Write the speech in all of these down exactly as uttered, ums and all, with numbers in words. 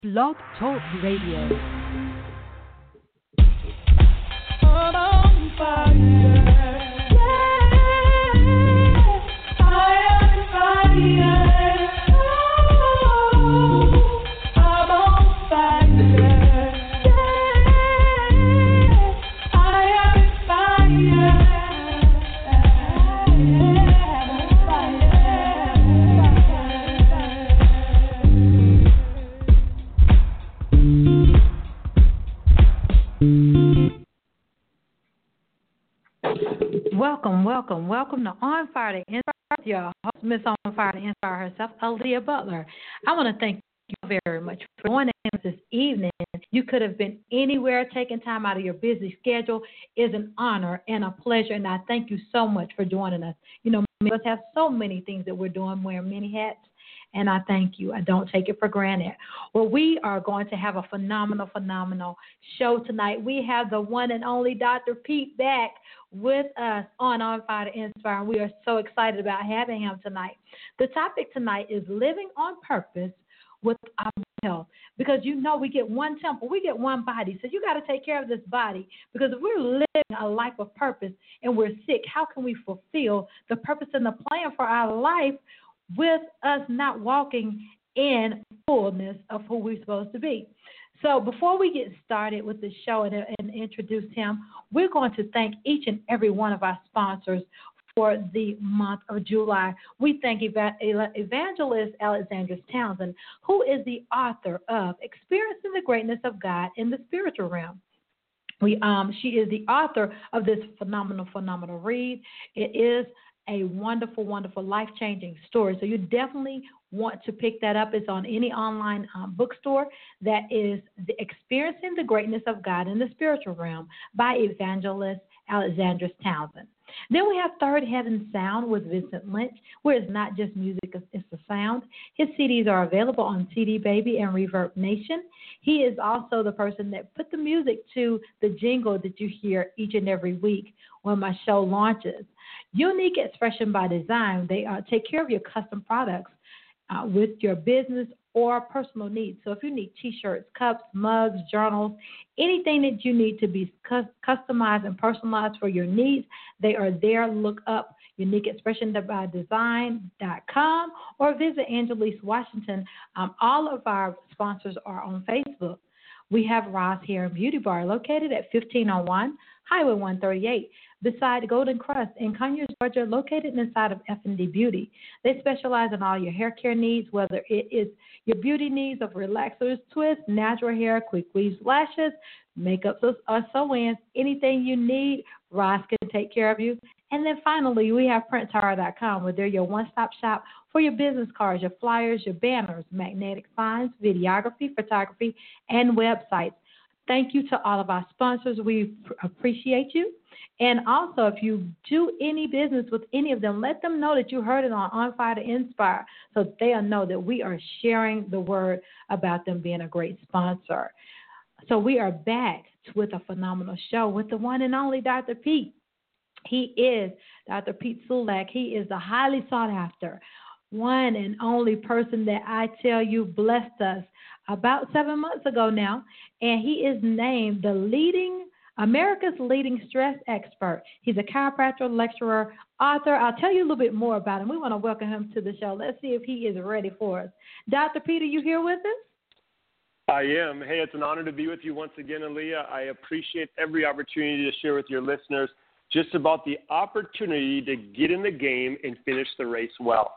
Blog Talk Radio. On fire. Yeah, I am fire. Oh, I'm on fire. Yeah, I am fire. Welcome, welcome, welcome to On Fire to Inspire with your host, Miss On Fire to Inspire herself, Aaliyah Butler. I want to thank you very much for joining us this evening. You could have been anywhere, taking time out of your busy schedule is an honor and a pleasure, and I thank you so much for joining us. You know, many of us have so many things that we're doing, wearing many hats, and I thank you. I don't take it for granted. Well, we are going to have a phenomenal, phenomenal show tonight. We have the one and only Doctor Pete back with us on On Fire to Inspire, and we are so excited about having him tonight. The topic tonight is living on purpose with our health, because you know we get one temple, we get one body, so you got to take care of this body, because if we're living a life of purpose and we're sick, how can we fulfill the purpose and the plan for our life with us not walking in fullness of who we're supposed to be? So before we get started with the show and, and introduce him, we're going to thank each and every one of our sponsors for the month of July. We thank Eva- Evangelist Alexandra Townsend, who is the author of Experiencing the Greatness of God in the Spiritual Realm. We, um, she is the author of this phenomenal, phenomenal read. It is a wonderful, wonderful, life-changing story. So you definitely want to pick that up. It's on any online um, bookstore. That is the Experiencing the Greatness of God in the Spiritual Realm by Evangelist Alexandra Townsend. Then we have Third Heaven Sound with Vincent Lynch, where it's not just music, it's the sound. His C Ds are available on C D Baby and Reverb Nation. He is also the person that put the music to the jingle that you hear each and every week when my show launches. Unique Expression by Design, they uh, take care of your custom products uh, with your business or personal needs. So if you need T-shirts, cups, mugs, journals, anything that you need to be cu- customized and personalized for your needs, they are there. Look up unique expression by design dot com or visit Angelise Washington. Um, all of our sponsors are on Facebook. We have Ross Hair and Beauty Bar located at fifteen oh one Highway one thirty-eight beside Golden Crust in Conyers, Georgia, located inside of F and D Beauty. They specialize in all your hair care needs, whether it is your beauty needs of relaxers, twists, natural hair, quick weaves, lashes, makeup or sew-ins, anything you need, Ross can take care of you. And then finally, we have print tara dot com, where they're your one-stop shop for your business cards, your flyers, your banners, magnetic signs, videography, photography, and websites. Thank you to all of our sponsors. We appreciate you. And also, if you do any business with any of them, let them know that you heard it on On Fire to Inspire, so that they'll know that we are sharing the word about them being a great sponsor. So we are back with a phenomenal show with the one and only Doctor Pete. He is Doctor Pete Sulak. He is the highly sought after, one and only person that I tell you blessed us about seven months ago now, and he is named the leading America's leading stress expert. He's a chiropractor, lecturer, author. I'll tell you a little bit more about him. We want to welcome him to the show. Let's see if he is ready for us. Doctor Pete, are you here with us? I am. Hey, it's an honor to be with you once again, Aaliyah. I appreciate every opportunity to share with your listeners just about the opportunity to get in the game and finish the race well.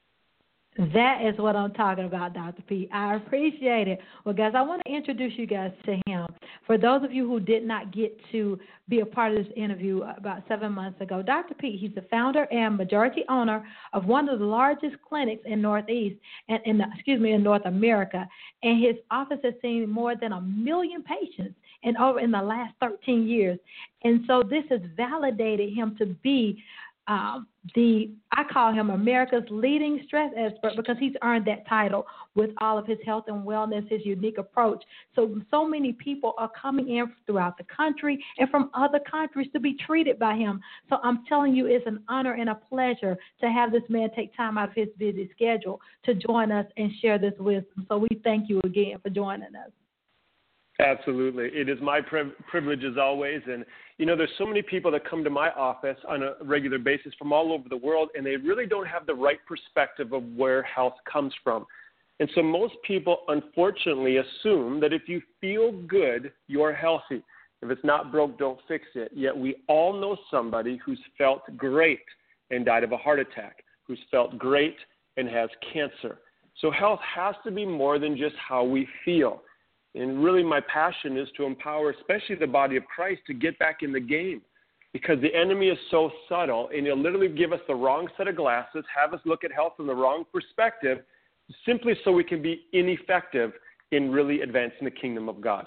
That is what I'm talking about, Doctor Pete. I appreciate it. Well, guys, I want to introduce you guys to him. For those of you who did not get to be a part of this interview about seven months ago, Doctor Pete, he's the founder and majority owner of one of the largest clinics in Northeast and in the, excuse me, in North America. And his office has seen more than a million patients in over in the last thirteen years. And so this has validated him to be um, the I call him America's leading stress expert because he's earned that title with all of his health and wellness, his unique approach. So, so many people are coming in throughout the country and from other countries to be treated by him. So I'm telling you, it's an honor and a pleasure to have this man take time out of his busy schedule to join us and share this wisdom. So we thank you again for joining us. Absolutely. It is my priv- privilege as always. And, you know, there's so many people that come to my office on a regular basis from all over the world, and they really don't have the right perspective of where health comes from. And so most people, unfortunately, assume that if you feel good, you're healthy. If it's not broke, don't fix it. Yet we all know somebody who's felt great and died of a heart attack, who's felt great and has cancer. So health has to be more than just how we feel. And really my passion is to empower especially the body of Christ to get back in the game, because the enemy is so subtle, and he'll literally give us the wrong set of glasses, have us look at health from the wrong perspective, simply so we can be ineffective in really advancing the kingdom of God.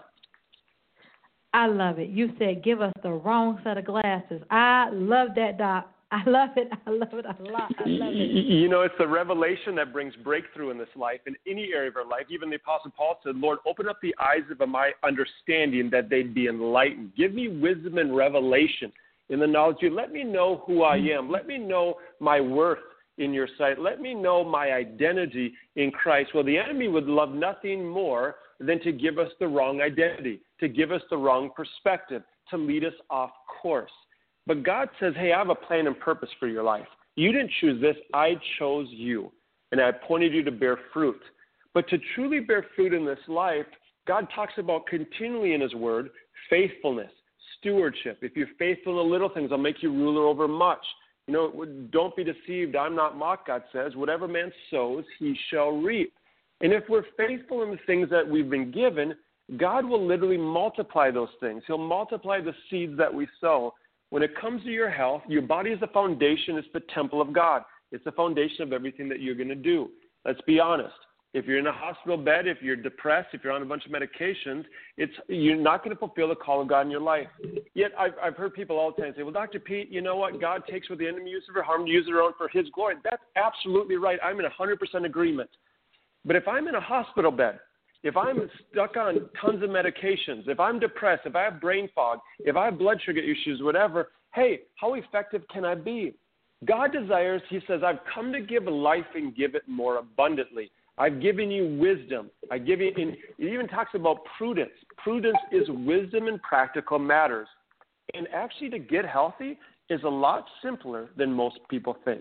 I love it. You said give us the wrong set of glasses. I love that, Doc. I love it. I love it a lot. I love it. You know, it's the revelation that brings breakthrough in this life, in any area of our life. Even the Apostle Paul said, Lord, open up the eyes of my understanding that they'd be enlightened. Give me wisdom and revelation in the knowledge of you. Let me know who I am. Let me know my worth in your sight. Let me know my identity in Christ. Well, the enemy would love nothing more than to give us the wrong identity, to give us the wrong perspective, to lead us off course. But God says, hey, I have a plan and purpose for your life. You didn't choose this. I chose you, and I appointed you to bear fruit. But to truly bear fruit in this life, God talks about continually in his word, faithfulness, stewardship. If you're faithful in the little things, I'll make you ruler over much. You know, don't be deceived. I'm not mocked, God says. Whatever man sows, he shall reap. And if we're faithful in the things that we've been given, God will literally multiply those things. He'll multiply the seeds that we sow. When it comes to your health, your body is the foundation. It's the temple of God. It's the foundation of everything that you're going to do. Let's be honest. If you're in a hospital bed, if you're depressed, if you're on a bunch of medications, it's you're not going to fulfill the call of God in your life. Yet I've, I've heard people all the time say, well, Doctor Pete, you know what? God takes what the enemy uses for harm to use it on for his glory. That's absolutely right. I'm in one hundred percent agreement. But if I'm in a hospital bed, if I'm stuck on tons of medications, if I'm depressed, if I have brain fog, if I have blood sugar issues, whatever, hey, how effective can I be? God desires, he says, I've come to give life and give it more abundantly. I've given you wisdom. I give you, and it even talks about prudence. Prudence is wisdom in practical matters. And actually to get healthy is a lot simpler than most people think.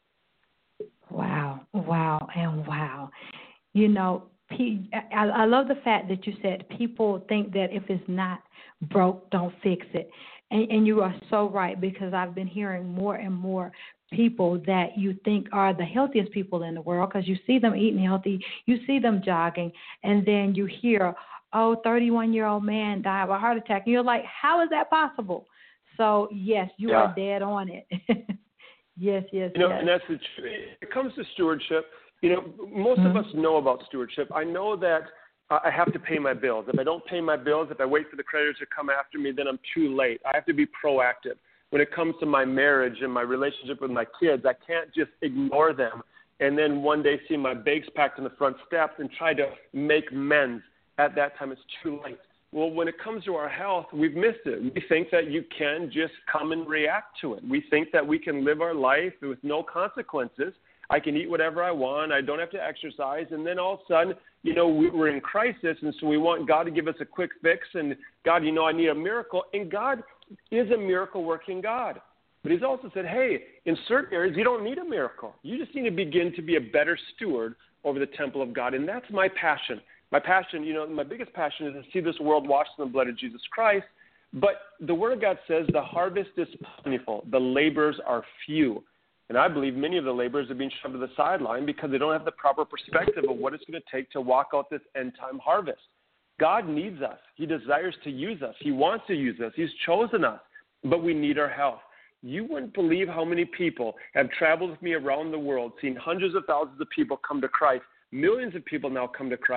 Wow, wow, and wow. You know, I love the fact that you said people think that if it's not broke, don't fix it. And, and you are so right, because I've been hearing more and more people that you think are the healthiest people in the world, because you see them eating healthy, you see them jogging, and then you hear, oh, thirty-one-year-old man died of a heart attack. And you're like, how is that possible? So, yes, you yeah. are dead on it. yes, yes, you know, yes. And that's the truth. It comes to stewardship. You know, most mm-hmm. of us know about stewardship. I know that uh, I have to pay my bills. If I don't pay my bills, if I wait for the creditors to come after me, then I'm too late. I have to be proactive. When it comes to my marriage and my relationship with my kids, I can't just ignore them and then one day see my bags packed on the front steps and try to make amends. At that time, it's too late. Well, when it comes to our health, we've missed it. We think that you can just come and react to it. We think that we can live our life with no consequences. I can eat whatever I want. I don't have to exercise. And then all of a sudden, you know, we're in crisis, and so we want God to give us a quick fix. And God, you know, I need a miracle. And God is a miracle-working God. But he's also said, hey, in certain areas, you don't need a miracle. You just need to begin to be a better steward over the temple of God. And that's my passion. My passion, you know, my biggest passion is to see this world washed in the blood of Jesus Christ. But the Word of God says the harvest is plentiful. The laborers are few. And I believe many of the laborers are being shoved to the sideline because they don't have the proper perspective of what it's going to take to walk out this end-time harvest. God needs us. He desires to use us. He wants to use us. He's chosen us. But we need our help. You wouldn't believe how many people have traveled with me around the world, seen hundreds of thousands of people come to Christ, millions of people now come to Christ,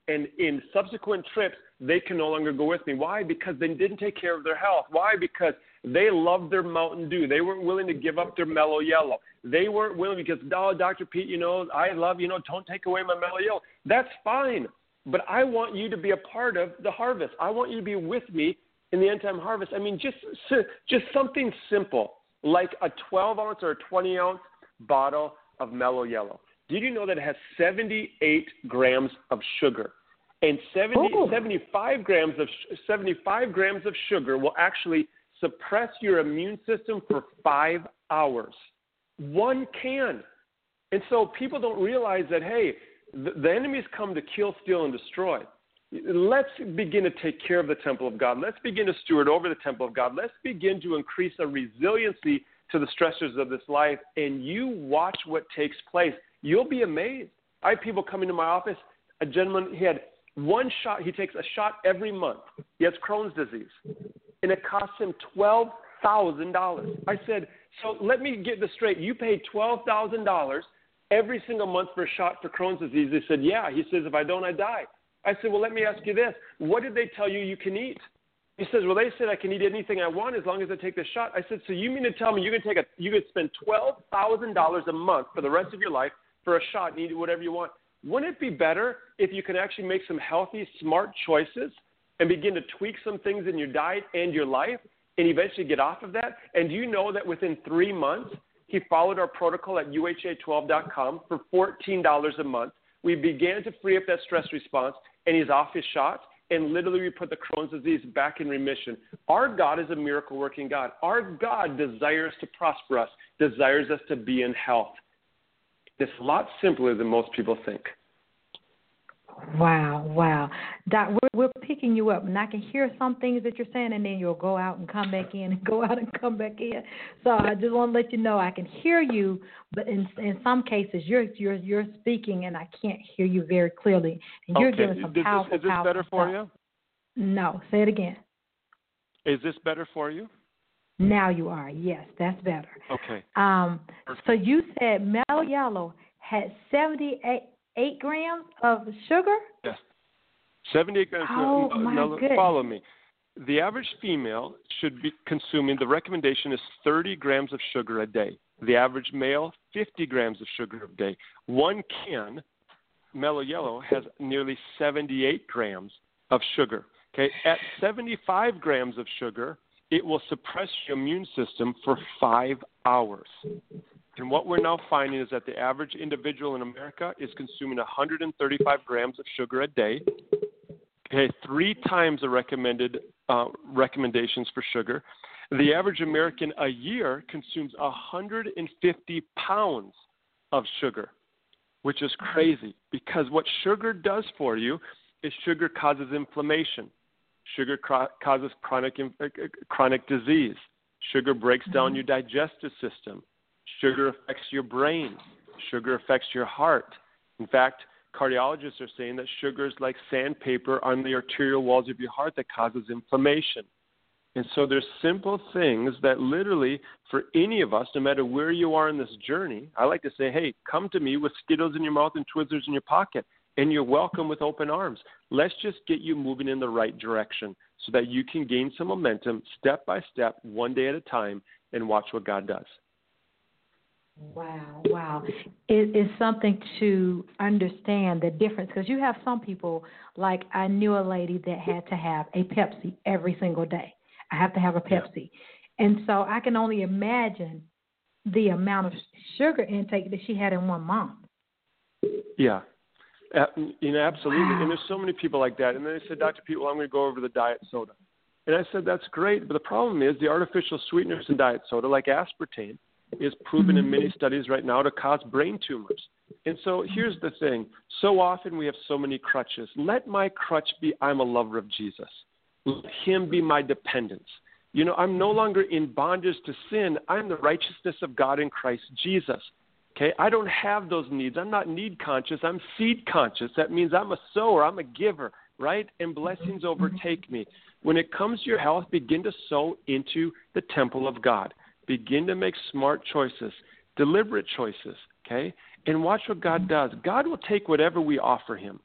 And in subsequent trips, they can no longer go with me. Why? Because they didn't take care of their health. Why? Because they loved their Mountain Dew. They weren't willing to give up their Mellow Yellow. They weren't willing because, oh, Doctor Pete, you know, I love, you know, don't take away my Mellow Yellow. That's fine. But I want you to be a part of the harvest. I want you to be with me in the end-time harvest. I mean, just just something simple like a twelve ounce or a twenty ounce bottle of Mellow Yellow. Did you know that it has seventy-eight grams of sugar? And seventy, seventy-five grams of seventy-five grams of sugar will actually suppress your immune system for five hours. One can. And so people don't realize that, hey, the, the enemies come to kill, steal, and destroy. Let's begin to take care of the temple of God. Let's begin to steward over the temple of God. Let's begin to increase our resiliency to the stressors of this life, and you watch what takes place. You'll be amazed. I have people come into my office. A gentleman, he had one shot. He takes a shot every month. He has Crohn's disease, and it costs him twelve thousand dollars. I said, so let me get this straight. You pay twelve thousand dollars every single month for a shot for Crohn's disease. They said, yeah. He says, if I don't, I die. I said, well, let me ask you this. What did they tell you you can eat? He says, well, they said I can eat anything I want as long as I take the shot. I said, so you mean to tell me you're going to take a, you could spend twelve thousand dollars a month for the rest of your life for a shot and eat whatever you want? Wouldn't it be better if you could actually make some healthy, smart choices and begin to tweak some things in your diet and your life and eventually get off of that? And do you know that within three months, he followed our protocol at U H A twelve dot com for fourteen dollars a month. We began to free up that stress response, and he's off his shots, and literally we put the Crohn's disease back in remission. Our God is a miracle-working God. Our God desires to prosper us, desires us to be in health. It's a lot simpler than most people think. Wow, wow. Doc, we're, we're picking you up, and I can hear some things that you're saying, and then you'll go out and come back in and go out and come back in. So I just want to let you know I can hear you, but in in some cases you're you're you're speaking, and I can't hear you very clearly. And you're okay. giving some is powerful, this, is this powerful better for stuff. you? No, say it again. Is this better for you? Now you are. Yes, that's better. Okay. Um. So you said Mellow Yellow had seventy-eight. Eight grams of sugar? Yes. seventy-eight grams. Oh, now, my now, goodness. Follow me. The average female should be consuming, the recommendation is thirty grams of sugar a day. The average male, fifty grams of sugar a day. One can, Mellow Yellow, has nearly seventy-eight grams of sugar. Okay, at seventy-five grams of sugar, it will suppress your immune system for five hours. And what we're now finding is that the average individual in America is consuming one hundred thirty-five grams of sugar a day. Okay, three times the recommended uh, recommendations for sugar. The average American a year consumes one hundred fifty pounds of sugar, which is crazy because what sugar does for you is sugar causes inflammation. Sugar cro- causes chronic uh, chronic disease. Sugar breaks down your digestive system. Sugar affects your brain. Sugar affects your heart. In fact, cardiologists are saying that sugar is like sandpaper on the arterial walls of your heart that causes inflammation. And so there's simple things that literally, for any of us, no matter where you are in this journey, I like to say, hey, come to me with Skittles in your mouth and Twizzlers in your pocket, and you're welcome with open arms. Let's just get you moving in the right direction so that you can gain some momentum step by step, one day at a time, and watch what God does. Wow, wow. It is something to understand the difference because you have some people, like I knew a lady that had to have a Pepsi every single day. I have to have a Pepsi. Yeah. And so I can only imagine the amount of sugar intake that she had in one month. Yeah. Uh, you know, absolutely. Wow. And there's so many people like that. And then they said, Doctor Pete, well, I'm going to go over the diet soda. And I said, that's great. But the problem is the artificial sweeteners in diet soda, like aspartame, is proven in many studies right now to cause brain tumors. And so here's the thing. So often we have so many crutches. Let my crutch be I'm a lover of Jesus. Let him be my dependence. You know, I'm no longer in bondage to sin. I'm the righteousness of God in Christ Jesus. Okay, I don't have those needs. I'm not need conscious. I'm seed conscious. That means I'm a sower. I'm a giver, right? And blessings overtake me. When it comes to your health, begin to sow into the temple of God. Begin to make smart choices, deliberate choices, okay? And watch what God does. God will take whatever we offer him.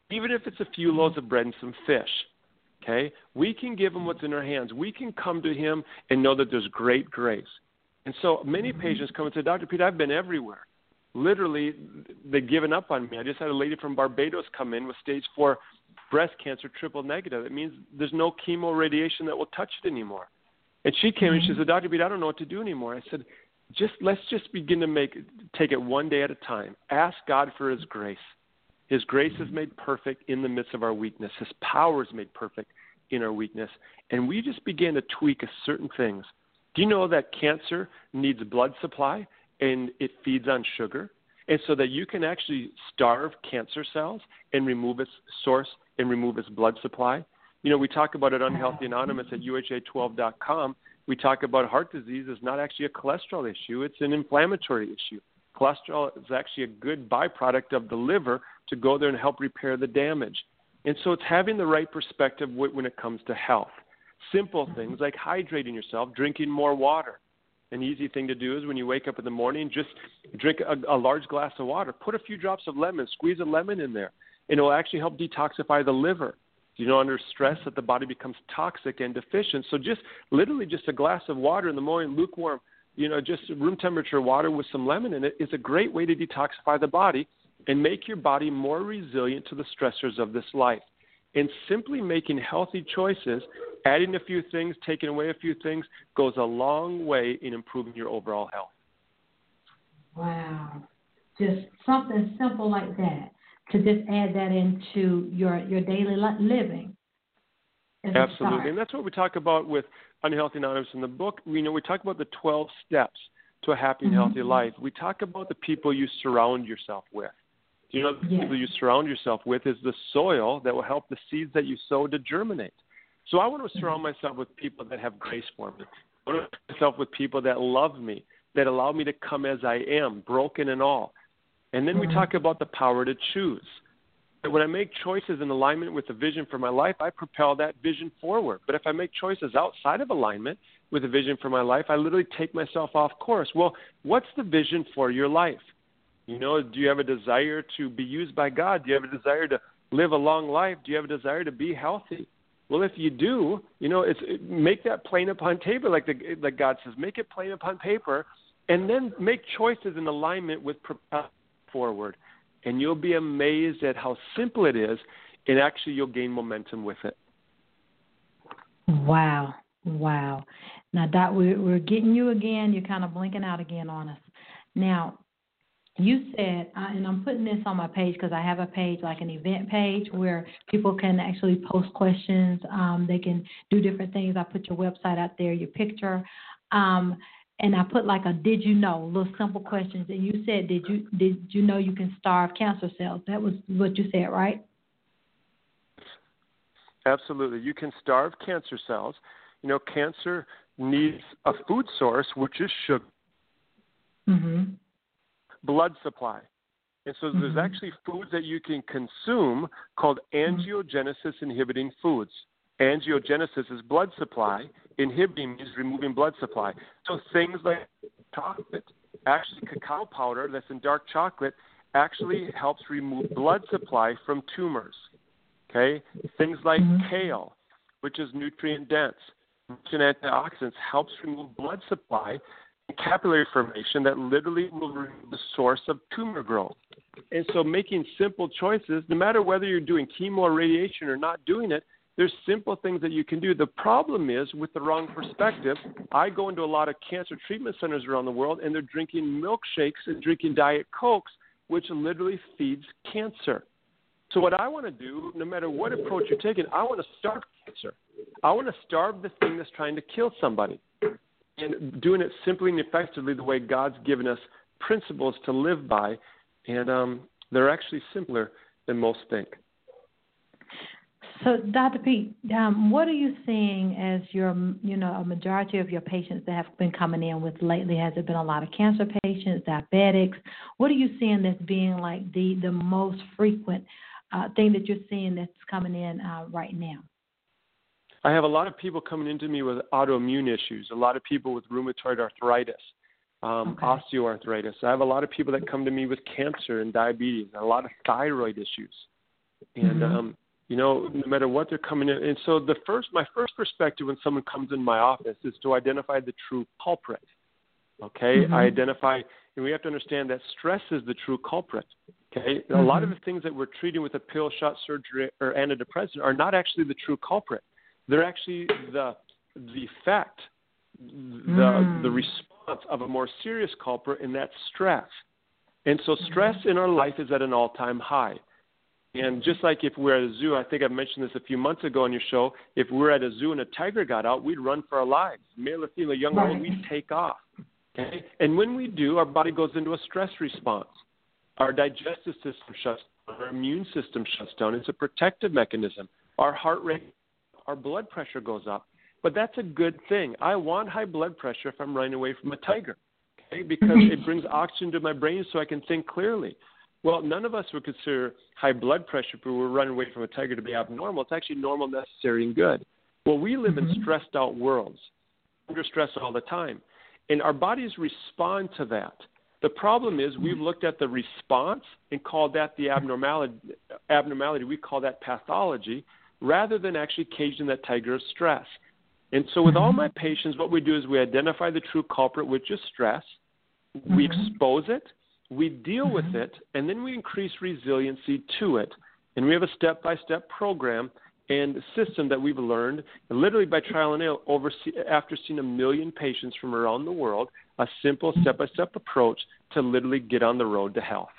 even if it's a few loaves of bread and some fish. Okay? We can give him what's in our hands. We can come to him and know that there's great grace. And so many patients come and say, Doctor Pete, I've been everywhere. Literally, they've given up on me. I just had a lady from Barbados come in with stage four breast cancer, triple negative. It means there's no chemo radiation that will touch it anymore. And she came and she said, Doctor Pete, I don't know what to do anymore. I said, just let's just begin to make take it one day at a time. Ask God for his grace. His grace is made perfect in the midst of our weakness. His power is made perfect in our weakness. And we just begin to tweak certain things. Do you know that cancer needs blood supply and it feeds on sugar? And so that you can actually starve cancer cells and remove its source and remove its blood supply. You know, we talk about it Unhealthy Anonymous at U H A twelve dot com. We talk about heart disease is not actually a cholesterol issue. It's an inflammatory issue. Cholesterol is actually a good byproduct of the liver to go there and help repair the damage. And so it's having the right perspective when it comes to health. Simple things like hydrating yourself, drinking more water. An easy thing to do is when you wake up in the morning, just drink a, a large glass of water. Put a few drops of lemon, squeeze a lemon in there, and it will actually help detoxify the liver. You know, under stress that the body becomes toxic and deficient. So just literally just a glass of water in the morning, lukewarm, you know, just room temperature water with some lemon in it is a great way to detoxify the body and make your body more resilient to the stressors of this life. And simply making healthy choices, adding a few things, taking away a few things, goes a long way in improving your overall health. Wow. Just something simple like that, to just add that into your, your daily living. Absolutely. And that's what we talk about with Unhealthy Anonymous in the book. We know we talk about the twelve steps to a happy and healthy mm-hmm. life. We talk about the people you surround yourself with. You know, the yes. people you surround yourself with is the soil that will help the seeds that you sow to germinate. So I want to surround myself with people that have grace for me. I want to surround myself with people that love me, that allow me to come as I am, broken and all. And then mm-hmm. we talk about the power to choose. When I make choices in alignment with the vision for my life, I propel that vision forward. But if I make choices outside of alignment with the vision for my life, I literally take myself off course. Well, what's the vision for your life? You know, do you have a desire to be used by God? Do you have a desire to live a long life? Do you have a desire to be healthy? Well, if you do, you know, it's it, make that plain upon paper, like the like God says. Make it plain upon paper, and then make choices in alignment with propel forward. And you'll be amazed at how simple it is, and actually you'll gain momentum with it. Wow. Wow. Now, Doc, we're, we're getting you again. You're kind of blinking out again on us. Now, you said, uh, and I'm putting this on my page because I have a page, like an event page, where people can actually post questions. Um, they can do different things. I put your website out there, your picture. Um And I put like a did you know, little simple questions. And you said, did you did you know you can starve cancer cells? That was what you said, right? Absolutely. You can starve cancer cells. You know, cancer needs a food source, which is sugar, mm-hmm. blood supply. And so mm-hmm. there's actually foods that you can consume called angiogenesis inhibiting foods. Angiogenesis is blood supply. Inhibiting means removing blood supply. So things like chocolate, actually cacao powder that's in dark chocolate, actually helps remove blood supply from tumors. Okay? Things like mm-hmm. kale, which is nutrient dense, rich in antioxidants, helps remove blood supply and capillary formation that literally will remove the source of tumor growth. And so making simple choices, no matter whether you're doing chemo or radiation or not doing it, there's simple things that you can do. The problem is with the wrong perspective. I go into a lot of cancer treatment centers around the world, and they're drinking milkshakes and drinking Diet Cokes, which literally feeds cancer. So what I want to do, no matter what approach you're taking, I want to starve cancer. I want to starve the thing that's trying to kill somebody. And doing it simply and effectively the way God's given us principles to live by, and um, they're actually simpler than most think. So, Doctor Pete, um, what are you seeing as your, you know, a majority of your patients that have been coming in with lately? Has it been a lot of cancer patients, diabetics? What are you seeing that's being like the, the most frequent uh, thing that you're seeing that's coming in uh, right now? I have a lot of people coming into me with autoimmune issues, a lot of people with rheumatoid arthritis, um, okay. osteoarthritis. I have a lot of people that come to me with cancer and diabetes, and a lot of thyroid issues. And, mm-hmm. um, you know, no matter what they're coming in. And so the first, my first perspective when someone comes in my office is to identify the true culprit. Okay, mm-hmm. I identify, and we have to understand that stress is the true culprit. Okay, mm-hmm. a lot of the things that we're treating with a pill, shot, surgery, or antidepressant are not actually the true culprit. They're actually the the effect, the mm. the response of a more serious culprit, and that's stress. And so stress in our life is at an all-time high. And just like if we're at a zoo, I think I mentioned this a few months ago on your show, if we're at a zoo and a tiger got out, we'd run for our lives. Male or female, young or old, we'd take off. Okay? And when we do, our body goes into a stress response. Our digestive system shuts down. Our immune system shuts down. It's a protective mechanism. Our heart rate, our blood pressure goes up. But that's a good thing. I want high blood pressure if I'm running away from a tiger, okay? Because it brings oxygen to my brain so I can think clearly. Well, none of us would consider high blood pressure if we were running away from a tiger to be abnormal. It's actually normal, necessary, and good. Well, we live mm-hmm. in stressed out worlds, under stress all the time. And our bodies respond to that. The problem is we've looked at the response and called that the abnormality. abnormality. We call that pathology rather than actually caging that tiger of stress. And so with all my patients, what we do is we identify the true culprit, which is stress. We mm-hmm. expose it. We deal mm-hmm. with it, and then we increase resiliency to it. And we have a step-by-step program and system that we've learned, literally by trial and error, over, after seeing a million patients from around the world, a simple step-by-step approach to literally get on the road to health.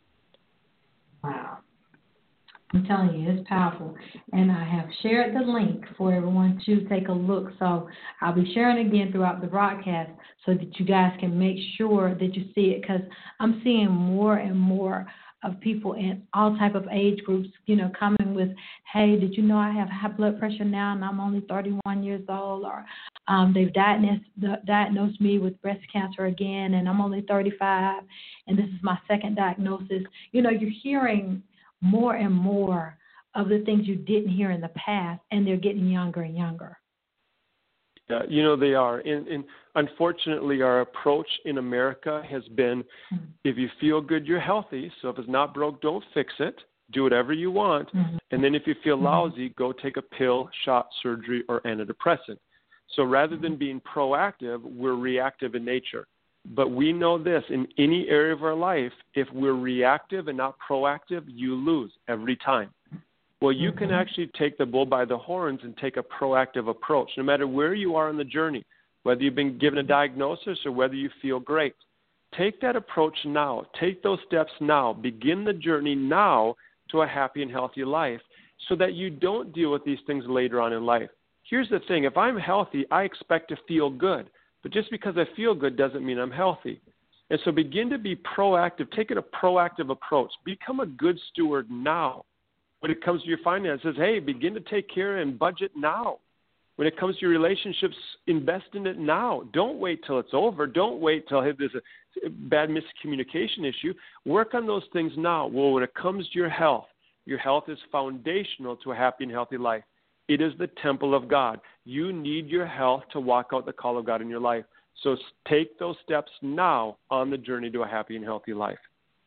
Wow. I'm telling you, it's powerful. And I have shared the link for everyone to take a look. So I'll be sharing again throughout the broadcast so that you guys can make sure that you see it, because I'm seeing more and more of people in all type of age groups, you know, coming with, hey, did you know I have high blood pressure now and I'm only thirty-one years old? Or um, they've diagnosed, diagnosed me with breast cancer again and I'm only thirty-five and this is my second diagnosis. You know, you're hearing more and more of the things you didn't hear in the past, and they're getting younger and younger. Yeah, you know, they are. And, and unfortunately, our approach in America has been, mm-hmm. if you feel good, you're healthy. So if it's not broke, don't fix it. Do whatever you want. Mm-hmm. And then if you feel mm-hmm. lousy, go take a pill, shot, surgery, or antidepressant. So rather than being proactive, we're reactive in nature. But we know this, in any area of our life, if we're reactive and not proactive, you lose every time. Well, you can actually take the bull by the horns and take a proactive approach, no matter where you are on the journey, whether you've been given a diagnosis or whether you feel great. Take that approach now. Take those steps now. Begin the journey now to a happy and healthy life so that you don't deal with these things later on in life. Here's the thing. If I'm healthy, I expect to feel good. But just because I feel good doesn't mean I'm healthy. And so begin to be proactive. Take it a proactive approach. Become a good steward now. When it comes to your finances, hey, begin to take care and budget now. When it comes to your relationships, invest in it now. Don't wait till it's over. Don't wait till there's a bad miscommunication issue. Work on those things now. Well, when it comes to your health, your health is foundational to a happy and healthy life. It is the temple of God. You need your health to walk out the call of God in your life. So take those steps now on the journey to a happy and healthy life.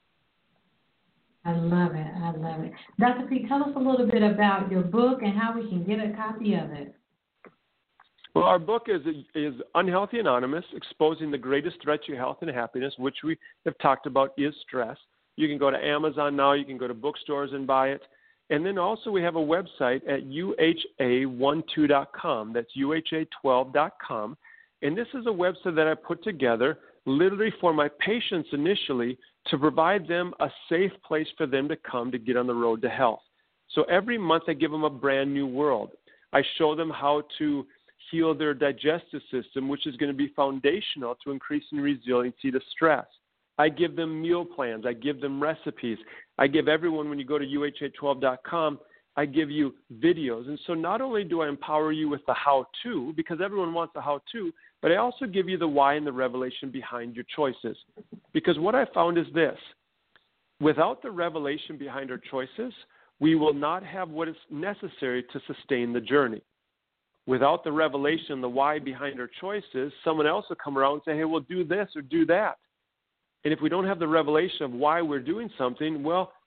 I love it. I love it. Doctor P, tell us a little bit about your book and how we can get a copy of it. Well, our book is is Unhealthy Anonymous, Exposing the Greatest Threat to Your Health and Happiness, which we have talked about is stress. You can go to Amazon now. You can go to bookstores and buy it. And then also we have a website at U H A twelve dot com. That's U H A twelve dot com. And this is a website that I put together literally for my patients initially to provide them a safe place for them to come to get on the road to health. So every month I give them a brand new world. I show them how to heal their digestive system, which is going to be foundational to increasing resiliency to stress. I give them meal plans. I give them recipes. I give everyone, when you go to U H A twelve dot com, I give you videos. And so not only do I empower you with the how-to, because everyone wants the how-to, but I also give you the why and the revelation behind your choices. Because what I found is this. Without the revelation behind our choices, we will not have what is necessary to sustain the journey. Without the revelation, the why behind our choices, someone else will come around and say, hey, well, do this or do that. And if we don't have the revelation of why we're doing something, well,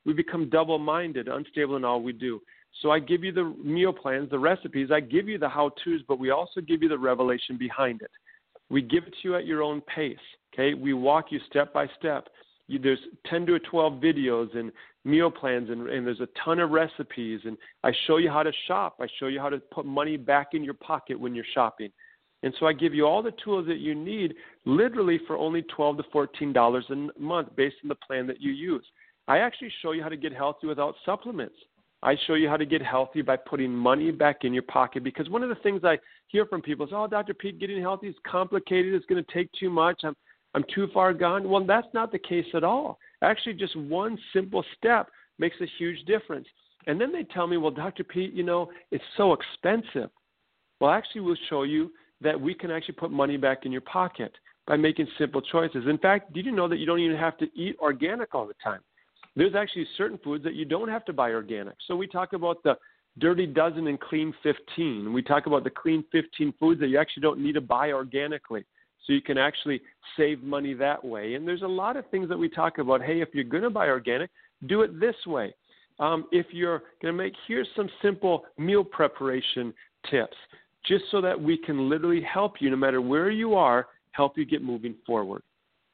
we become double-minded, unstable in all we do. So I give you the meal plans, the recipes. I give you the how-tos, but we also give you the revelation behind it. We give it to you at your own pace, okay? We walk you step by step. You, there's ten to twelve videos and meal plans, and, and there's a ton of recipes. And I show you how to shop. I show you how to put money back in your pocket when you're shopping. And so I give you all the tools that you need literally for only twelve to fourteen dollars a month based on the plan that you use. I actually show you how to get healthy without supplements. I show you how to get healthy by putting money back in your pocket, because one of the things I hear from people is, oh, Doctor Pete, getting healthy is complicated. It's going to take too much. I'm, I'm too far gone. Well, that's not the case at all. Actually, just one simple step makes a huge difference. And then they tell me, well, Doctor Pete, you know, it's so expensive. Well, actually, we'll show you that we can actually put money back in your pocket by making simple choices. In fact, did you know that you don't even have to eat organic all the time? There's actually certain foods that you don't have to buy organic. So we talk about the dirty dozen and clean fifteen. We talk about the clean fifteen foods that you actually don't need to buy organically. So you can actually save money that way. And there's a lot of things that we talk about. Hey, if you're going to buy organic, do it this way. Um, if you're going to make, here's some simple meal preparation tips, just so that we can literally help you no matter where you are, help you get moving forward.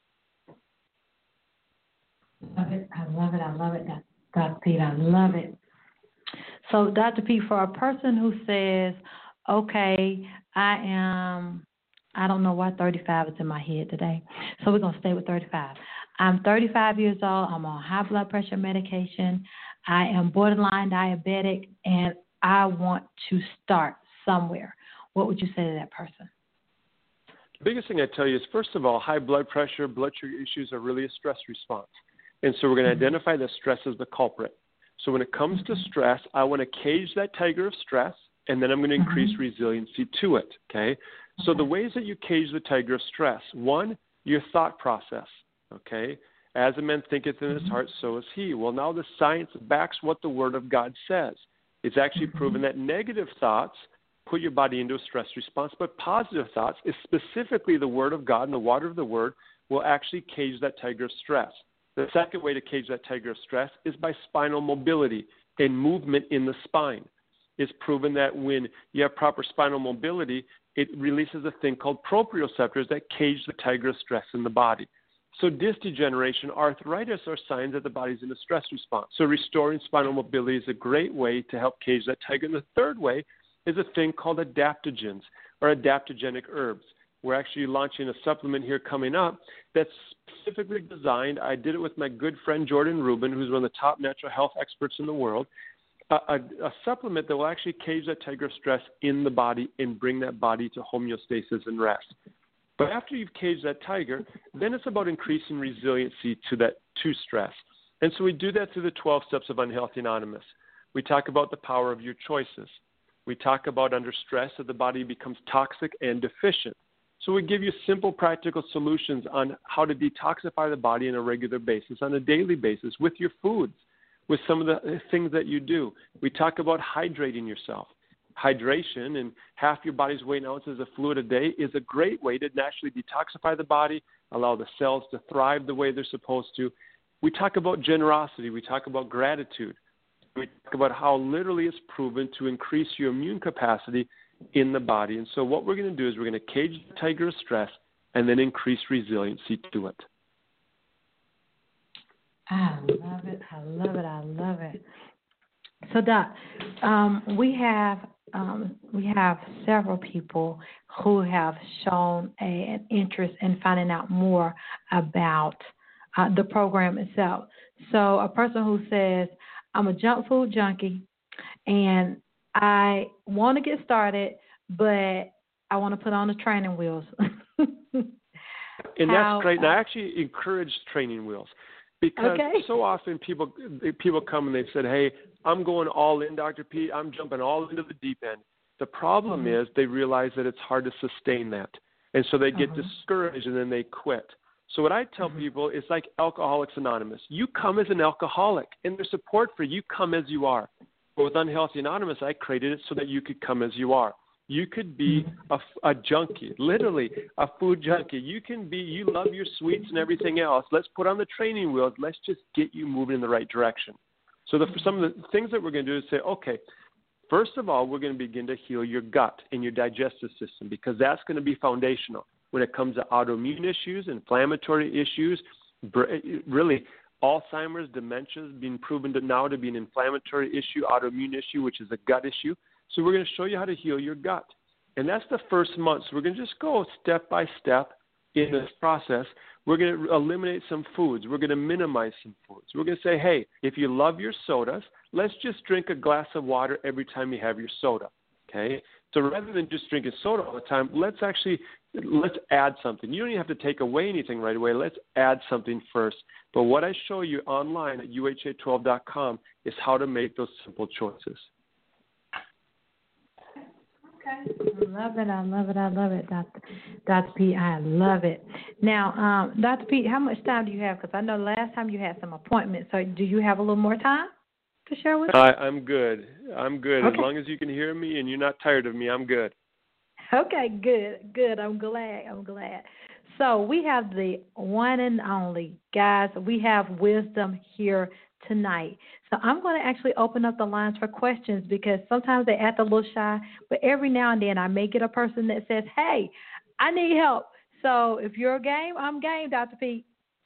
Love it. I love it. I love it, Doctor Pete. I love it. So, Doctor Pete, for a person who says, okay, I am, I don't know why thirty-five is in my head today, so we're going to stay with thirty-five. I'm thirty-five years old. I'm on high blood pressure medication. I am borderline diabetic, and I want to start somewhere. What would you say to that person? The biggest thing I tell you is, first of all, high blood pressure, blood sugar issues are really a stress response. And so we're going to identify the stress as the culprit. So when it comes to stress, I want to cage that tiger of stress, and then I'm going to increase mm-hmm. resiliency to it, okay? okay? So the ways that you cage the tiger of stress, one, your thought process, okay? As a man thinketh in his mm-hmm. heart, so is he. Well, now the science backs what the Word of God says. It's actually mm-hmm. proven that negative thoughts put your body into a stress response, but positive thoughts, is specifically the Word of God and the water of the Word, will actually cage that tiger of stress. The second way to cage that tiger of stress is by spinal mobility and movement in the spine. It's proven that when you have proper spinal mobility, it releases a thing called proprioceptors that cage the tiger of stress in the body. So disc degeneration, arthritis are signs that the body's in a stress response. So restoring spinal mobility is a great way to help cage that tiger. And the third way is a thing called adaptogens or adaptogenic herbs. We're actually launching a supplement here coming up that's specifically designed. I did it with my good friend Jordan Rubin, who's one of the top natural health experts in the world, a, a, a supplement that will actually cage that tiger of stress in the body and bring that body to homeostasis and rest. But after you've caged that tiger, then it's about increasing resiliency to that to stress. And so we do that through the twelve Steps of Unhealthy Anonymous. We talk about the power of your choices. We talk about under stress that the body becomes toxic and deficient. So we give you simple, practical solutions on how to detoxify the body on a regular basis, on a daily basis, with your foods, with some of the things that you do. We talk about hydrating yourself. Hydration, and half your body's weight in ounces of fluid a day, is a great way to naturally detoxify the body, allow the cells to thrive the way they're supposed to. We talk about generosity. We talk about gratitude. We talk about how literally it's proven to increase your immune capacity in the body. And so what we're going to do is we're going to cage the tiger of stress and then increase resiliency to it. I love it. I love it. I love it. So, Doc, um, we have um, we have several people who have shown a, an interest in finding out more about uh, the program itself. So, a person who says, "I'm a junk food junkie, and I want to get started, but I want to put on the training wheels." And How, that's great. And I actually encourage training wheels. Because okay. so often people people come and they've said, hey, I'm going all in, Doctor Pete. I'm jumping all into the deep end. The problem mm-hmm. is they realize that it's hard to sustain that. And so they get uh-huh. discouraged and then they quit. So what I tell mm-hmm. people is like Alcoholics Anonymous. You come as an alcoholic, and there's support for you. Come as you are. But with Unhealthy Anonymous, I created it so that you could come as you are. You could be a, a junkie, literally a food junkie. You can be, you love your sweets and everything else. Let's put on the training wheels. Let's just get you moving in the right direction. So the, some of the things that we're going to do is say, okay, first of all, we're going to begin to heal your gut and your digestive system, because that's going to be foundational when it comes to autoimmune issues, inflammatory issues, really Alzheimer's, dementia is being proven to now to be an inflammatory issue, autoimmune issue, which is a gut issue. So we're going to show you how to heal your gut. And that's the first month. So we're going to just go step by step in this process. We're going to eliminate some foods. We're going to minimize some foods. We're going to say, hey, if you love your sodas, let's just drink a glass of water every time you have your soda, okay? So rather than just drinking soda all the time, let's actually, let's add something. You don't even have to take away anything right away. Let's add something first. But what I show you online at U H A twelve dot com is how to make those simple choices. Okay. I love it. I love it. I love it, Doctor Doctor Pete. I love it. Now, um, Doctor Pete, how much time do you have? Because I know last time you had some appointments. So do you have a little more time to share with us? I, I'm good. I'm good. Okay. As long as you can hear me and you're not tired of me, I'm good. Okay, good, good. I'm glad. I'm glad. So we have the one and only, guys, we have wisdom here tonight. So I'm going to actually open up the lines for questions, because sometimes they act a little shy, but every now and then I may get a person that says, hey, I need help. So if you're game, I'm game, Doctor Pete.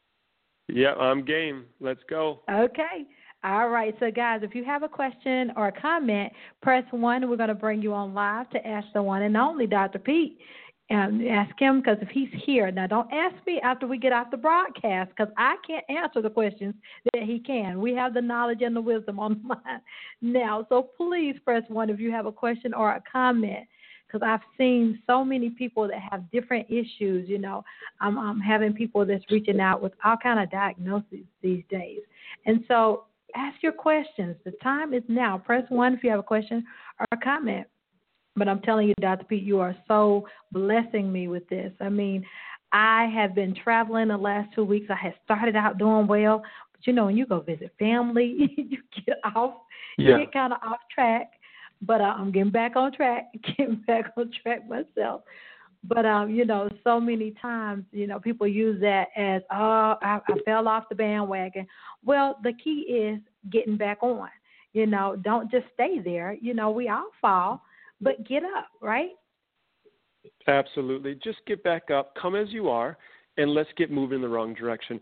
Yeah, I'm game. Let's go. Okay. All right. So, guys, if you have a question or a comment, press one, and we're going to bring you on live to ask the one and only Doctor Pete. Um, ask him, because if he's here. Now, don't ask me after we get off the broadcast, because I can't answer the questions that he can. We have the knowledge and the wisdom on the line now. So please press one if you have a question or a comment, because I've seen so many people that have different issues. You know, I'm, I'm having people that's reaching out with all kind of diagnoses these days. And so ask your questions. The time is now. Press one if you have a question or a comment. But I'm telling you, Doctor Pete, you are so blessing me with this. I mean, I have been traveling the last two weeks. I had started out doing well, but, you know, when you go visit family, you get off, yeah. you get kind of off track. But uh, I'm getting back on track, getting back on track myself. But, um, you know, so many times, you know, people use that as, oh, I, I fell off the bandwagon. Well, the key is getting back on. You know, don't just stay there. You know, we all fall. But get up, right? Absolutely. Just get back up, come as you are, and let's get moving in the wrong direction.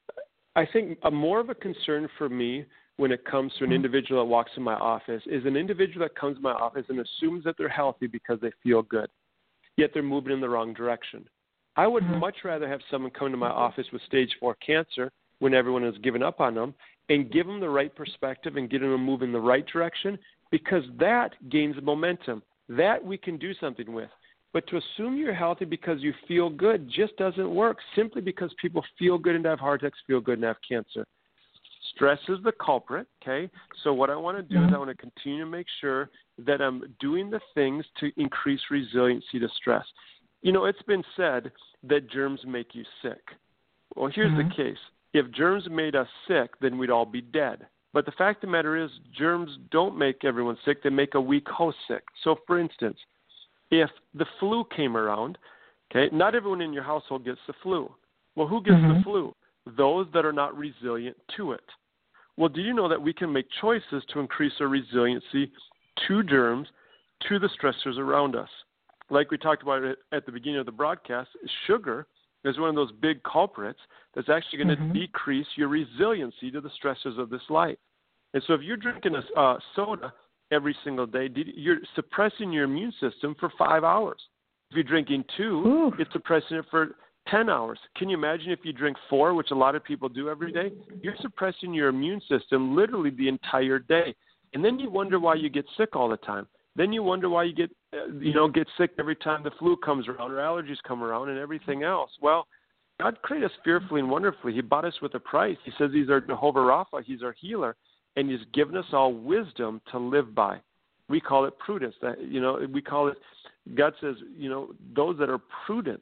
I think a more of a concern for me when it comes to an individual that walks in my office is an individual that comes to my office and assumes that they're healthy because they feel good, yet they're moving in the wrong direction. I would mm-hmm. much rather have someone come to my office with stage four cancer when everyone has given up on them and give them the right perspective and get them to move in the right direction, because that gains momentum. That we can do something with. But to assume you're healthy because you feel good just doesn't work, simply because people feel good and have heart attacks, feel good and have cancer. Stress is the culprit, okay? So what I want to do is I want to continue to make sure that I'm doing the things to increase resiliency to stress. You know, it's been said that germs make you sick. Well, here's mm-hmm. the case. If germs made us sick, then we'd all be dead. But the fact of the matter is, germs don't make everyone sick. They make a weak host sick. So, for instance, if the flu came around, okay, not everyone in your household gets the flu. Well, who gets mm-hmm. the flu? Those that are not resilient to it. Well, do you know that we can make choices to increase our resiliency to germs, to the stressors around us? Like we talked about at the beginning of the broadcast, sugar is one of those big culprits that's actually going to mm-hmm. decrease your resiliency to the stresses of this life. And so if you're drinking a uh, soda every single day, you're suppressing your immune system for five hours. If you're drinking two, Ooh. It's suppressing it for ten hours. Can you imagine if you drink four, which a lot of people do every day? You're suppressing your immune system literally the entire day. And then you wonder why you get sick all the time. Then you wonder why you get, uh, you know, get sick every time the flu comes around or allergies come around and everything else. Well, God created us fearfully and wonderfully. He bought us with a price. He says He's our Jehovah Rapha. He's our healer, and He's given us all wisdom to live by. We call it prudence. That, you know, we call it. God says, you know, those that are prudent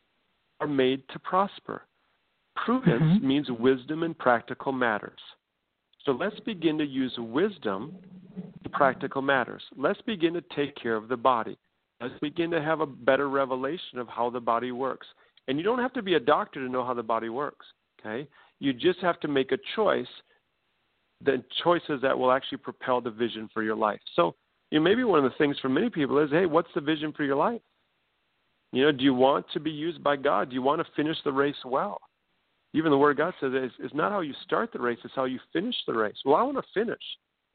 are made to prosper. Prudence mm-hmm. means wisdom in practical matters. So let's begin to use wisdom in practical matters. Let's begin to take care of the body. let's begin to have a better revelation of how the body works. And you don't have to be a doctor to know how the body works, okay? You just have to make a choice, the choices that will actually propel the vision for your life. So, you know, maybe one of the things for many people is, hey, what's the vision for your life? You know, do you want to be used by God? Do you want to finish the race well? Even the Word of God says it's, it's not how you start the race, it's how you finish the race. Well, I want to finish.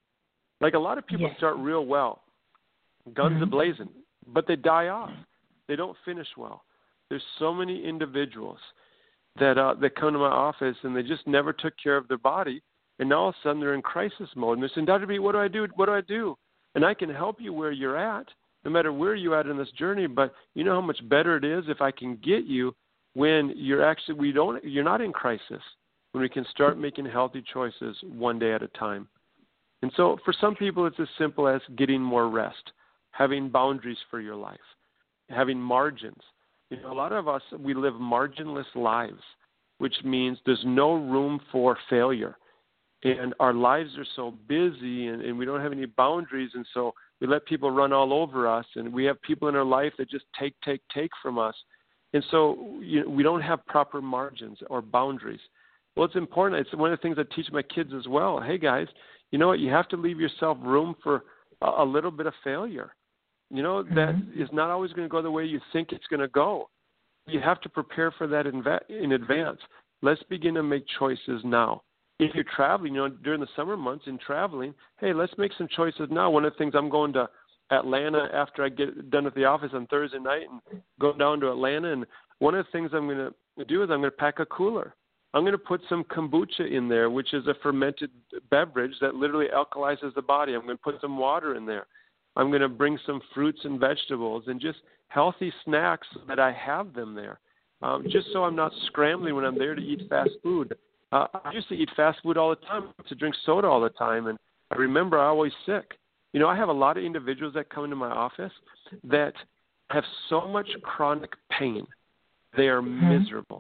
Like a lot of people yes. start real well, guns mm-hmm. a-blazing, but they die off. They don't finish well. There's so many individuals that uh, that come to my office and they just never took care of their body, and now all of a sudden they're in crisis mode. And they're saying, Doctor B, what do I do? What do I do? And I can help you where you're at, no matter where you're at in this journey. But you know how much better it is if I can get you when you're actually we don't you're not in crisis, when we can start making healthy choices one day at a time. And so for some people it's as simple as getting more rest, having boundaries for your life, having margins. You know, a lot of us, we live marginless lives, which means there's no room for failure. And our lives are so busy and, and we don't have any boundaries, and so we let people run all over us, and we have people in our life that just take, take, take from us. And so you know, we don't have proper margins or boundaries. Well, it's important. It's one of the things I teach my kids as well. Hey, guys, you know what? You have to leave yourself room for a, a little bit of failure. You know, that mm-hmm. is not always going to go the way you think it's going to go. You have to prepare for that in, in advance. Let's begin to make choices now. If you're traveling, you know, during the summer months in traveling, hey, let's make some choices now. One of the things, I'm going to Atlanta after I get done at the office on Thursday night and go down to Atlanta. And one of the things I'm going to do is I'm going to pack a cooler. I'm going to put some kombucha in there, which is a fermented beverage that literally alkalizes the body. I'm going to put some water in there. I'm going to bring some fruits and vegetables and just healthy snacks so that I have them there, um, just so I'm not scrambling when I'm there to eat fast food. Uh, I used to eat fast food all the time, to drink soda all the time, and I remember I was always sick. You know, I have a lot of individuals that come into my office that have so much chronic pain. They are mm-hmm. miserable.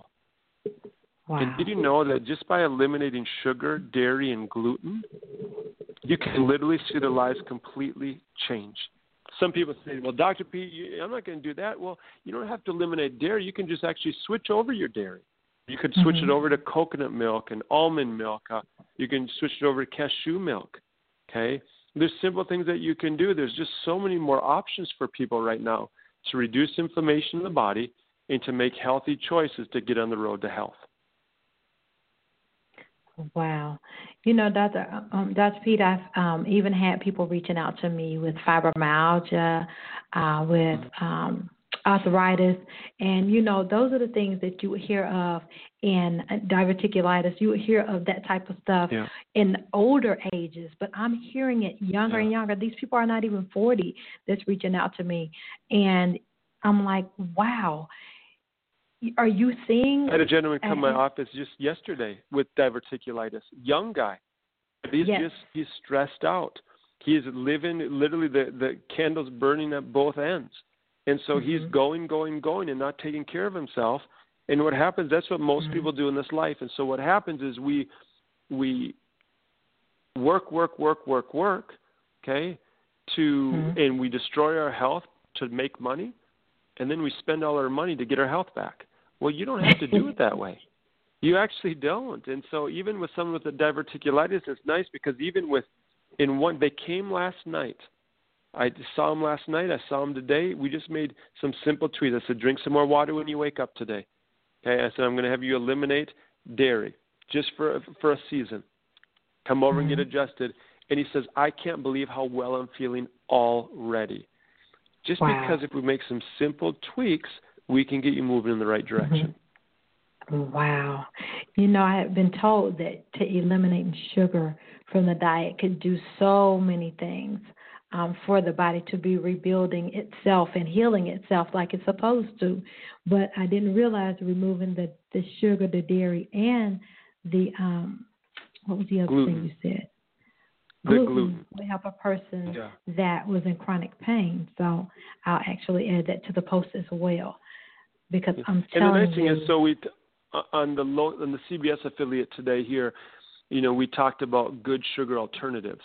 Wow. And did you know that just by eliminating sugar, dairy, and gluten, you can literally see their lives completely change? Some people say, well, Doctor P, I'm not going to do that. Well, you don't have to eliminate dairy. You can just actually switch over your dairy. You could switch mm-hmm. it over to coconut milk and almond milk. Uh, you can switch it over to cashew milk, okay? There's simple things that you can do. There's just so many more options for people right now to reduce inflammation in the body and to make healthy choices to get on the road to health. Wow. You know, Doctor Um, Doctor Pete, I've um, even had people reaching out to me with fibromyalgia, uh, with um, arthritis, and, you know, those are the things that you would hear of in diverticulitis. You would hear of that type of stuff yeah. in older ages, but I'm hearing it younger yeah. and younger. These people are not even forty that's reaching out to me, and I'm like, wow. Are you seeing? I had a gentleman come to my office just yesterday with diverticulitis, young guy. He's yes. just, he's stressed out. He's living, literally the, the candle's burning at both ends. And so mm-hmm. he's going, going, going and not taking care of himself. And what happens, that's what most mm-hmm. people do in this life. And so what happens is we, we work, work, work, work, work, okay, to, mm-hmm. and we destroy our health to make money. And then we spend all our money to get our health back. Well, you don't have to do it that way. You actually don't. And so even with someone with the diverticulitis, it's nice because even with, in one, they came last night. I saw them last night. I saw them today. We just made some simple tweets. I said, drink some more water when you wake up today. Okay. I said, I'm going to have you eliminate dairy just for, for a season. Come over mm-hmm. and get adjusted. And he says, I can't believe how well I'm feeling already. Just wow. because if we make some simple tweaks, we can get you moving in the right direction. Mm-hmm. Wow. You know, I have been told that to eliminating sugar from the diet could do so many things um, for the body to be rebuilding itself and healing itself like it's supposed to. But I didn't realize removing the, the sugar, the dairy, and the, um, what was the other gluten. thing you said? Gluten, gluten would help a person yeah. that was in chronic pain. So I'll actually add that to the post as well, because I'm telling you. And the nice you, thing is, so we on the low, on the C B S affiliate today here, you know, we talked about good sugar alternatives,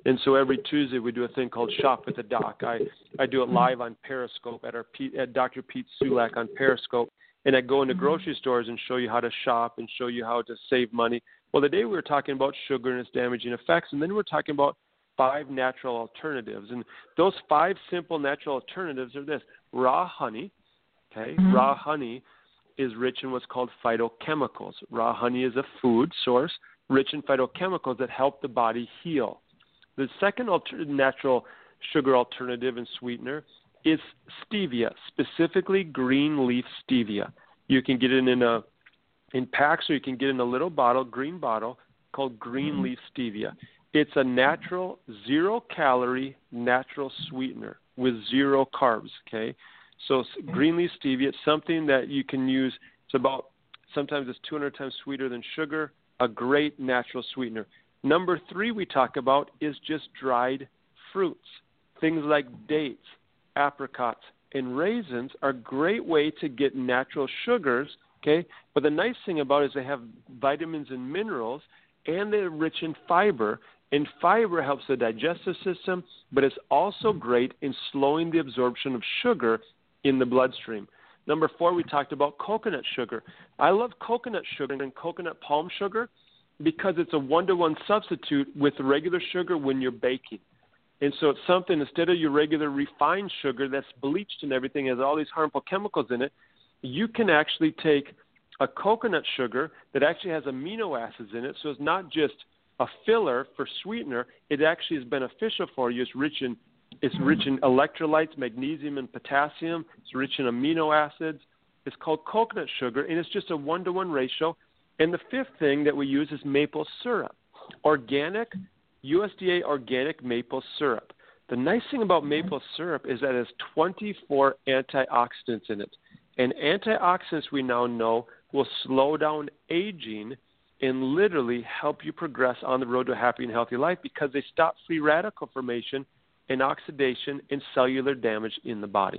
And so every Tuesday we do a thing called Shop with the Doc. I, I do it live on Periscope at our Pete, at Doctor Pete Sulak on Periscope. And I go into grocery stores and show you how to shop and show you how to save money. Well, today we were talking about sugar and its damaging effects, and then we're talking about five natural alternatives. And those five simple natural alternatives are this: raw honey. Okay, mm-hmm. Raw honey is rich in what's called phytochemicals. Raw honey is a food source rich in phytochemicals that help the body heal. The second alter- natural sugar alternative and sweetener is stevia, specifically green leaf stevia. You can get it in a in packs, or you can get it in a little bottle, green bottle, called green leaf stevia. It's a natural, zero-calorie natural sweetener with zero carbs, okay? So green leaf stevia, it's something that you can use. It's about, sometimes it's two hundred times sweeter than sugar, a great natural sweetener. Number three we talk about is just dried fruits. Things like dates, apricots, and raisins are a great way to get natural sugars, okay? But the nice thing about it is they have vitamins and minerals, and they're rich in fiber. And fiber helps the digestive system, but it's also great in slowing the absorption of sugar in the bloodstream. Number four, we talked about coconut sugar. I love coconut sugar and coconut palm sugar because it's a one-to-one substitute with regular sugar when you're baking. And so it's something, instead of your regular refined sugar that's bleached and everything, has all these harmful chemicals in it, you can actually take a coconut sugar that actually has amino acids in it. So it's not just a filler for sweetener. It actually is beneficial for you. It's rich in It's rich in electrolytes, magnesium and potassium. It's rich in amino acids. It's called coconut sugar, and it's just a one-to-one ratio. And the fifth thing that we use is maple syrup, organic, U S D A organic maple syrup. The nice thing about maple syrup is that it has twenty-four antioxidants in it. And antioxidants, we now know, will slow down aging and literally help you progress on the road to a happy and healthy life because they stop free radical formation and oxidation and cellular damage in the body.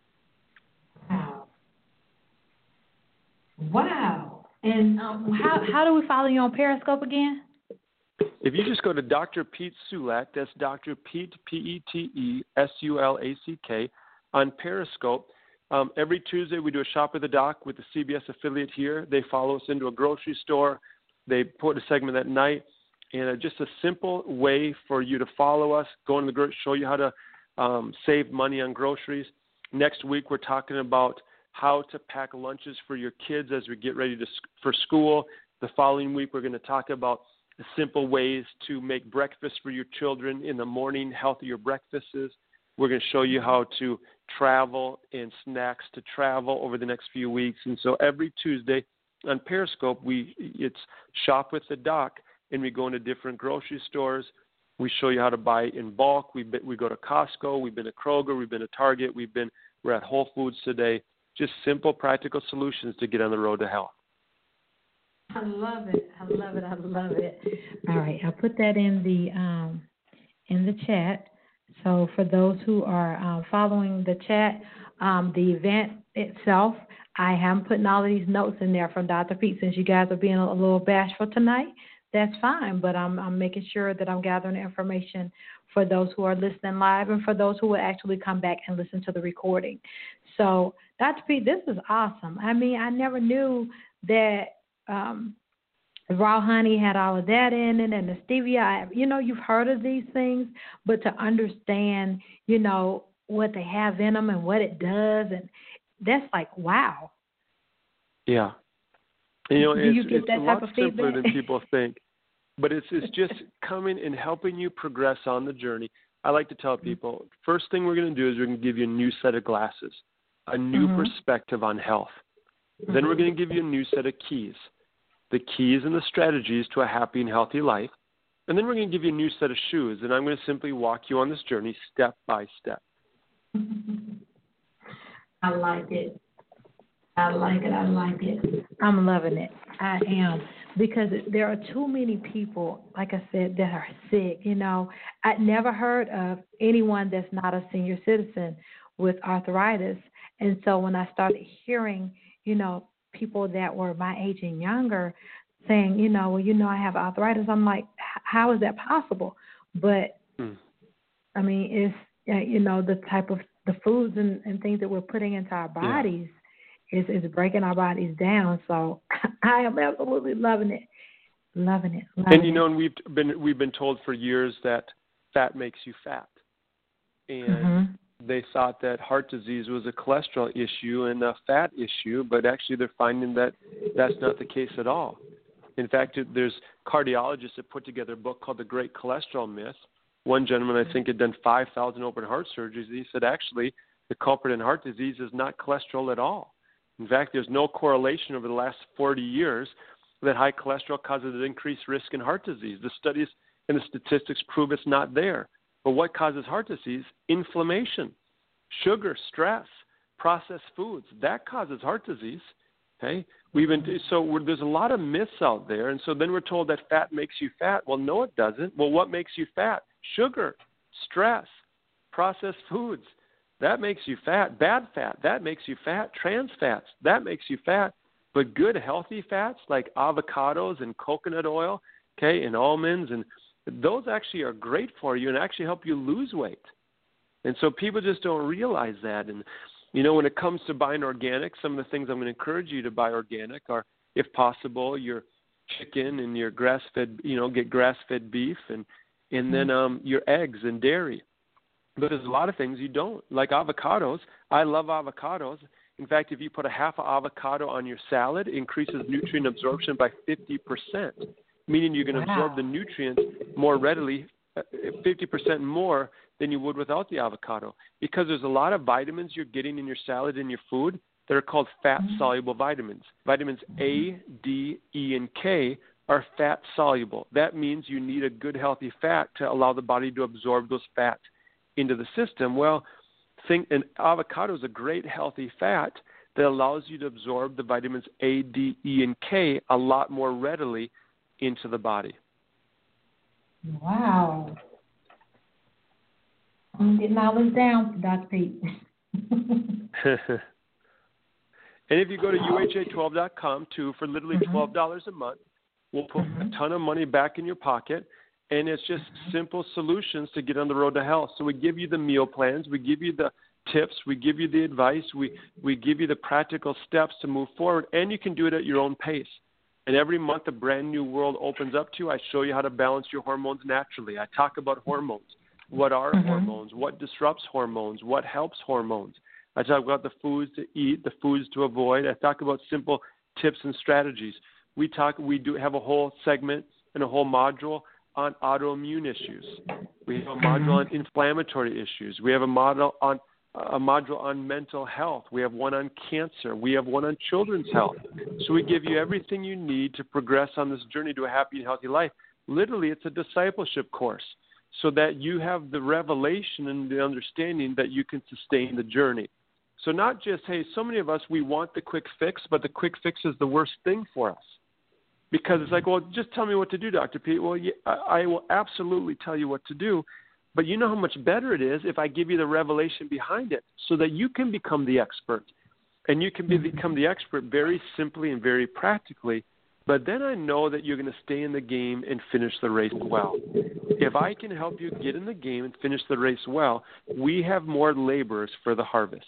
Wow. Wow. And um, how how do we follow you on Periscope again? If you just go to Doctor Pete Sulak, that's Doctor Pete, P E T E S U L A C K, on Periscope. Um, every Tuesday we do a Shop with the Doc with the C B S affiliate here. They follow us into a grocery store. They put a segment at night. And uh, just a simple way for you to follow us, go in the grocery, show you how to um, save money on groceries. Next week, we're talking about how to pack lunches for your kids as we get ready to for school. The following week, we're going to talk about simple ways to make breakfast for your children in the morning, healthier breakfasts. We're going to show you how to travel and snacks to travel over the next few weeks. And so every Tuesday on Periscope, we it's Shop with the Doc. And we go into different grocery stores. We show you how to buy in bulk. We we go to Costco. We've been to Kroger. We've been to Target. We've been we're at Whole Foods today. Just simple, practical solutions to get on the road to health. I love it. I love it. I love it. All right, I'll put that in the um, in the chat. So for those who are uh, following the chat, um, the event itself, I am putting all of these notes in there from Doctor Pete. Since you guys are being a, a little bashful tonight, that's fine, but I'm, I'm making sure that I'm gathering information for those who are listening live and for those who will actually come back and listen to the recording. So, Doctor Pete, this is awesome. I mean, I never knew that um, raw honey had all of that in it and the stevia. I, you know, you've heard of these things, but to understand, you know, what they have in them and what it does, and that's like, wow. Yeah. You know, Do it's, you get it's that a type lot of simpler feedback? than people think. But it's it's just coming and helping you progress on the journey. I like to tell people, first thing we're going to do is we're going to give you a new set of glasses, a new mm-hmm. perspective on health. Mm-hmm. Then we're going to give you a new set of keys, the keys and the strategies to a happy and healthy life. And then we're going to give you a new set of shoes, and I'm going to simply walk you on this journey step by step. I like it. I like it. I like it. I'm loving it. I am. Because there are too many people, like I said, that are sick. You know, I never heard of anyone that's not a senior citizen with arthritis. And so when I started hearing, you know, people that were my age and younger saying, you know, well, you know, I have arthritis, I'm like, how is that possible? But Mm. I mean, it's, uh, you know, the type of the foods and, and things that we're putting into our bodies yeah. is, is breaking our bodies down. So I am absolutely loving it. Loving it. Loving and, you know, it. and we've been, we've been told for years that fat makes you fat. And mm-hmm. they thought that heart disease was a cholesterol issue and a fat issue, but actually they're finding that that's not the case at all. In fact, there's cardiologists that put together a book called The Great Cholesterol Myth. One gentleman, I think, had done five thousand open heart surgeries. He said, actually, the culprit in heart disease is not cholesterol at all. In fact, there's no correlation over the last forty years that high cholesterol causes an increased risk in heart disease. The studies and the statistics prove it's not there. But what causes heart disease? Inflammation, sugar, stress, processed foods. That causes heart disease. Okay, we've been so we're, there's a lot of myths out there, and so then we're told that fat makes you fat. Well, no, it doesn't. Well, what makes you fat? Sugar, stress, processed foods. That makes you fat. Bad fat, that makes you fat. Trans fats, that makes you fat. But good, healthy fats like avocados and coconut oil, okay, and almonds, and those actually are great for you and actually help you lose weight. And so people just don't realize that. And you know, when it comes to buying organic, some of the things I'm going to encourage you to buy organic are, if possible, your chicken and your grass-fed, you know, get grass-fed beef and, and then um, your eggs and dairy. But there's a lot of things you don't, like avocados. I love avocados. In fact, if you put a half an avocado on your salad, it increases nutrient absorption by fifty percent, meaning you can wow. absorb the nutrients more readily, fifty percent more than you would without the avocado, because there's a lot of vitamins you're getting in your salad and your food that are called fat-soluble vitamins. Vitamins A, D, E, and K are fat-soluble. That means you need a good, healthy fat to allow the body to absorb those fats into the system. Well, think an avocado is a great, healthy fat that allows you to absorb the vitamins A, D, E, and K a lot more readily into the body. Wow. I'm getting all this down, Doctor Pete. And if you go to U H A twelve dot com, too, for literally twelve dollars a month, we'll put mm-hmm. a ton of money back in your pocket, and it's just simple solutions to get on the road to health. So we give you the meal plans, we give you the tips, we give you the advice, we, we give you the practical steps to move forward, and you can do it at your own pace. And every month a brand new world opens up to you. I show you how to balance your hormones naturally. I talk about hormones. What are mm-hmm. hormones? What disrupts hormones? What helps hormones? I talk about the foods to eat, the foods to avoid. I talk about simple tips and strategies. We talk. We do have a whole segment and a whole module on autoimmune issues. We have a module on inflammatory issues. We have a model on a module on mental health. We have one on cancer. We have one on children's health. So we give you everything you need to progress on this journey to a happy and healthy life. Literally, it's a discipleship course, so that you have the revelation and the understanding that you can sustain the journey. So not just, hey, so many of us, we want the quick fix, but the quick fix is the worst thing for us. Because it's like, well, just tell me what to do, Doctor Pete. Well, yeah, I will absolutely tell you what to do, but you know how much better it is if I give you the revelation behind it so that you can become the expert. And you can be, become the expert very simply and very practically. But then I know that you're going to stay in the game and finish the race well. If I can help you get in the game and finish the race well, we have more laborers for the harvest.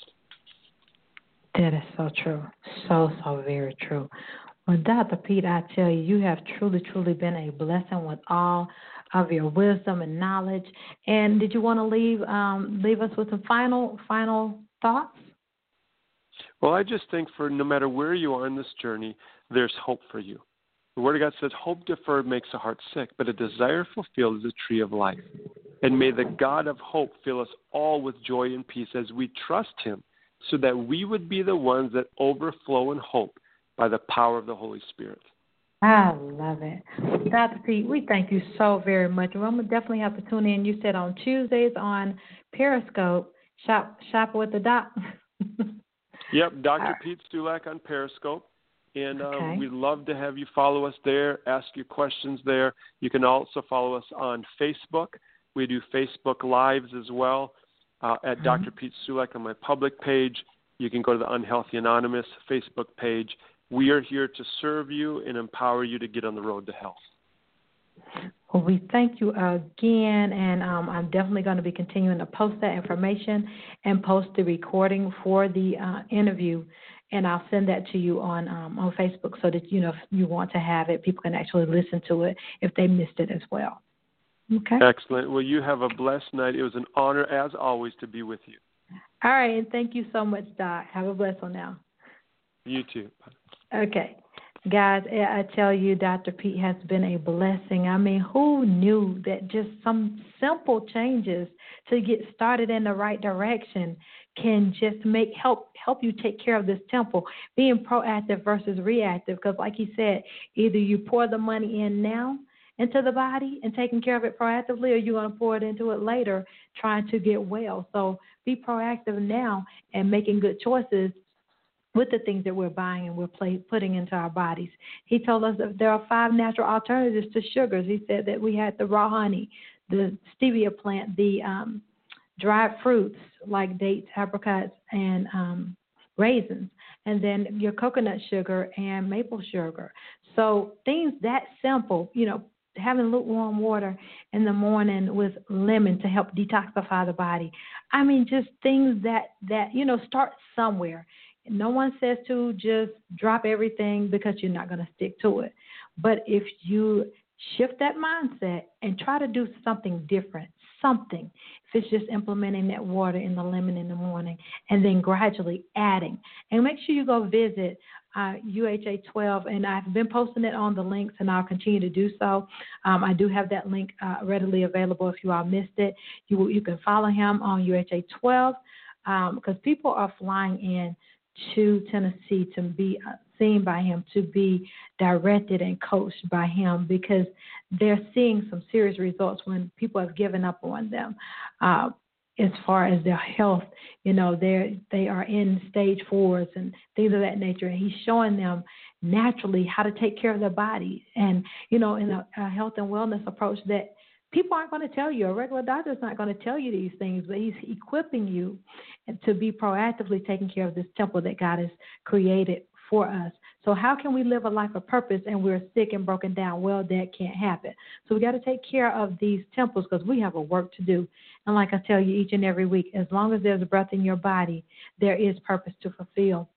That is so true. So, so very true. Well, Doctor Pete, I tell you, you have truly, truly been a blessing with all of your wisdom and knowledge. And did you want to leave um, leave us with some final, final thoughts? Well, I just think for no matter where you are in this journey, there's hope for you. The Word of God says, hope deferred makes the heart sick, but a desire fulfilled is a tree of life. And may the God of hope fill us all with joy and peace as we trust Him, so that we would be the ones that overflow in hope by the power of the Holy Spirit. I love it. Doctor Pete, we thank you so very much. Well, I'm going to definitely have to tune in. You said on Tuesdays on Periscope, Shop Shop with the Doc. Yep, Doctor Right. Pete Stulak on Periscope. And uh, okay. we'd love to have you follow us there, ask your questions there. You can also follow us on Facebook. We do Facebook Lives as well uh, at mm-hmm. Doctor Pete Stulak on my public page. You can go to the Unhealthy Anonymous Facebook page. We are here to serve you and empower you to get on the road to health. Well, we thank you again, and um, I'm definitely going to be continuing to post that information and post the recording for the uh, interview, and I'll send that to you on um, on Facebook so that, you know, if you want to have it, people can actually listen to it if they missed it as well. Okay. Excellent. Well, you have a blessed night. It was an honor, as always, to be with you. All right, and thank you so much, Doc. Have a blessed one now. You too. Okay. Guys, I tell you, Doctor Pete has been a blessing. I mean, who knew that just some simple changes to get started in the right direction can just make help help you take care of this temple, being proactive versus reactive? Because like he said, either you pour the money in now into the body and taking care of it proactively, or you're going to pour it into it later trying to get well. So be proactive now and making good choices with the things that we're buying and we're play, putting into our bodies. He told us that there are five natural alternatives to sugars. He said that we had the raw honey, the stevia plant, the um, dried fruits like dates, apricots, and um, raisins, and then your coconut sugar and maple sugar. So things that simple, you know, having lukewarm water in the morning with lemon to help detoxify the body. I mean, just things that, that you know, start somewhere. No one says to just drop everything because you're not going to stick to it. But if you shift that mindset and try to do something different, something, if it's just implementing that water in the lemon in the morning and then gradually adding. And make sure you go visit uh, U H A twelve, and I've been posting it on the links, and I'll continue to do so. Um, I do have that link uh, readily available if you all missed it. You, you can follow him on U H A twelve um, because people are flying in to Tennessee to be seen by him, to be directed and coached by him, because they're seeing some serious results when people have given up on them. Uh, as far as their health, you know, they they are in stage fours and things of that nature, and he's showing them naturally how to take care of their body, and you know, in a, a health and wellness approach that people aren't going to tell you. A regular doctor is not going to tell you these things, but he's equipping you to be proactively taking care of this temple that God has created for us. So how can we live a life of purpose and we're sick and broken down? Well, that can't happen. So we got to take care of these temples because we have a work to do. And like I tell you each and every week, as long as there's breath in your body, there is purpose to fulfill.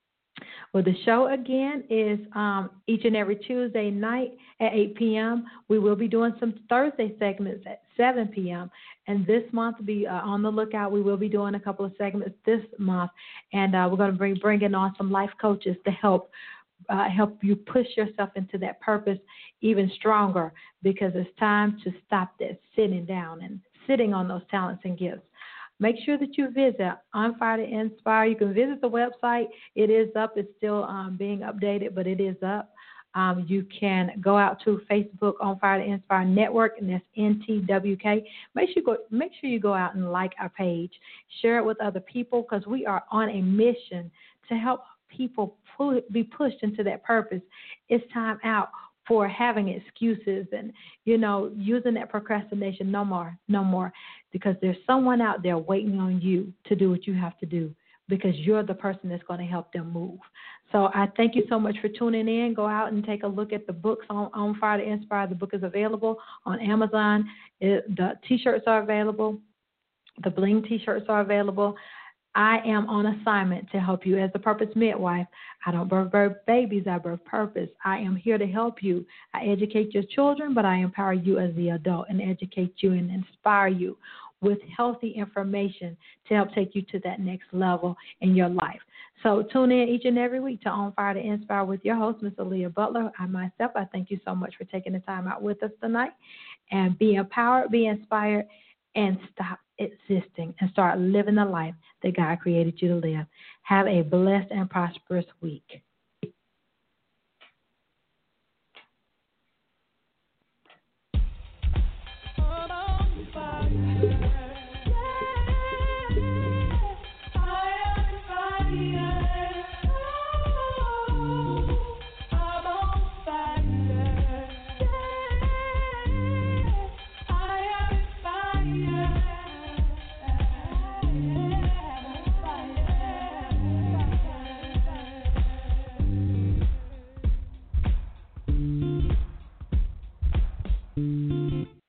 Well, the show, again, is um, each and every Tuesday night at eight p.m. We will be doing some Thursday segments at seven p.m. And this month, be uh, on the lookout. We will be doing a couple of segments this month. And uh, we're going to bring, bring in on some life coaches to help uh, help you push yourself into that purpose even stronger, because it's time to stop that sitting down and sitting on those talents and gifts. Make sure that you visit On Fire to Inspire. You can visit the website. It is up. It's still um, being updated, but it is up. Um, you can go out to Facebook, On Fire to Inspire Network, and that's N T W K. Make sure you go, make sure you go out and like our page. Share it with other people, because we are on a mission to help people pull, be pushed into that purpose. It's time out for having excuses and, you know, using that procrastination. No more, no more, because there's someone out there waiting on you to do what you have to do, because you're the person that's going to help them move. So I thank you so much for tuning in. Go out and take a look at the books on, on Fire to Inspire. The book is available on Amazon. It, the T-shirts are available. The Bling T-shirts are available. I am on assignment to help you as the purpose midwife. I don't birth, birth babies, I birth purpose. I am here to help you. I educate your children, but I empower you as the adult and educate you and inspire you with healthy information to help take you to that next level in your life. So tune in each and every week to On Fire to Inspire with your host, Miz Aaliyah Butler. I myself, I thank you so much for taking the time out with us tonight. And be empowered, be inspired, and stop existing and start living the life that God created you to live. Have a blessed and prosperous week. Mm-hmm. you.